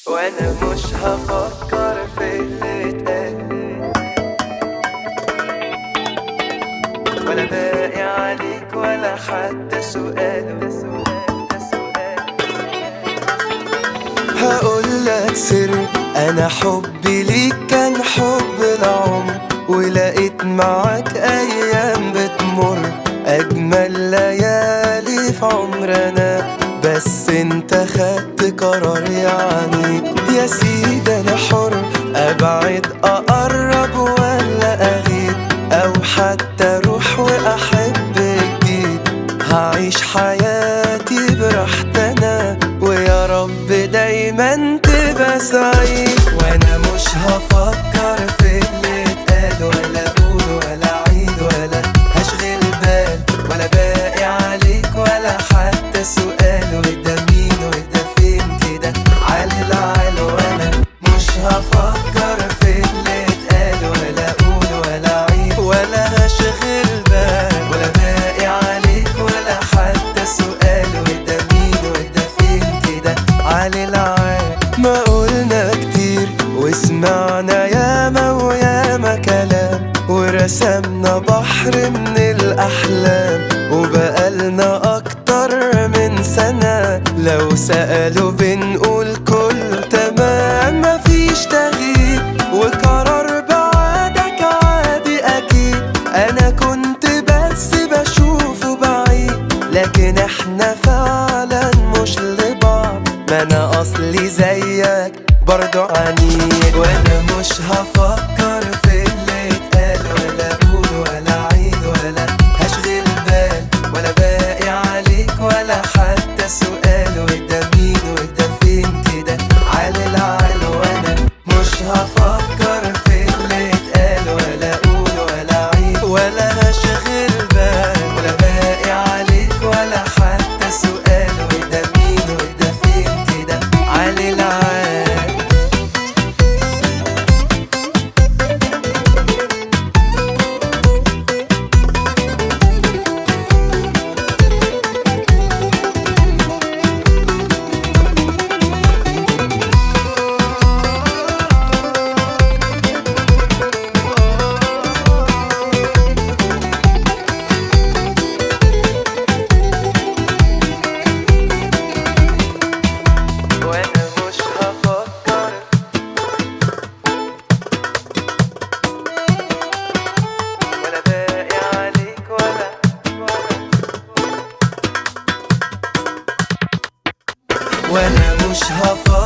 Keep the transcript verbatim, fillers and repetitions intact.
وانا مش هفكر في اللي اتقال، ولا باقي عليك ولا حتى سؤال. هقولك سر، انا حبي ليك كان حب العمر، ولقيت معاك ايام بتمر اجمل ليالي في عمرنا، بس انت خدت قرار يعني. يا سيدي انا حر، ابعد اقرب ولا اغيب، او حتى اروح واحب جديد. هعيش حياتي براحتي انا، ويا رب دايما تبقى سعيد. وانا مش هفكر في اللي اتقال، ولا اقول ولا اعيد، ولا هشغل بال، ولا باقي عليك ولا حتى سؤال. وده مين وده فين كده عال العال. وانا مش هفكر في اللي اتقال، ولا اقول ولا اعيد، ولا هشغل بال، ولا باقي عليك ولا حتى سؤال. وده مين وده فين كده عال العال. ما قلنا كتير وسمعنا ياما وياما كلام، ورسمنا بحر من الأحلام، وبقالنا أكتر من سنة لو سألوا بنقول كل تمام. مفيش تغيير وقرار بعدك عادي أكيد، أنا كنت بس بشوفه بعيد، لكن احنا فعلا مش لبعض. ما أنا أصلي زيك برضو عنيد. وأنا مش هفكر في اللي اتقال، ولا أقول ولا أعيد، ولا هشغل بال، ولا باقي عليك ولا حتى سؤال. وده مين وده فين كده عال العال. وأنا مش هفكر في اللي اتقال، ولا أقول ولا أعيد، ولا هشغل بال، ولا باقي عليك ولا حتى سؤال. وده مين وده فين كده عال العال. وانا مش هفكر، ولا باقي عليك ولا ولا وانا مش هفكر